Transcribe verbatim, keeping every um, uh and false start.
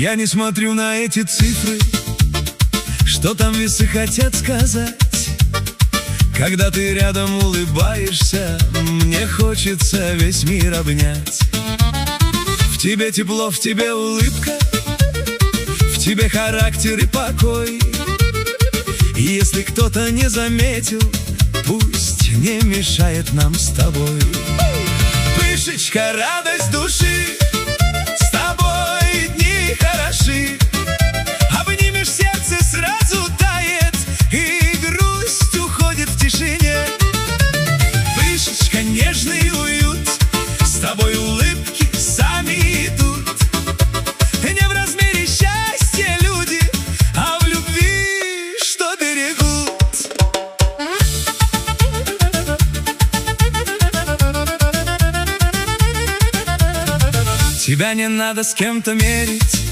Я не смотрю на эти цифры, что там весы хотят сказать. Когда ты рядом улыбаешься, мне хочется весь мир обнять. В тебе тепло, в тебе улыбка, в тебе характер и покой. И если кто-то не заметил, пусть не мешает нам с тобой. Пышечка, радость души, с тобой дни хороши. Обнимешь, сердце сразу тает, и грусть уходит в тишине. Пышечка, нежный уют, с тобой улыбки сами идут. Не в размере счастья люди, а в любви, что берегут. Тебя не надо с кем-то мерить,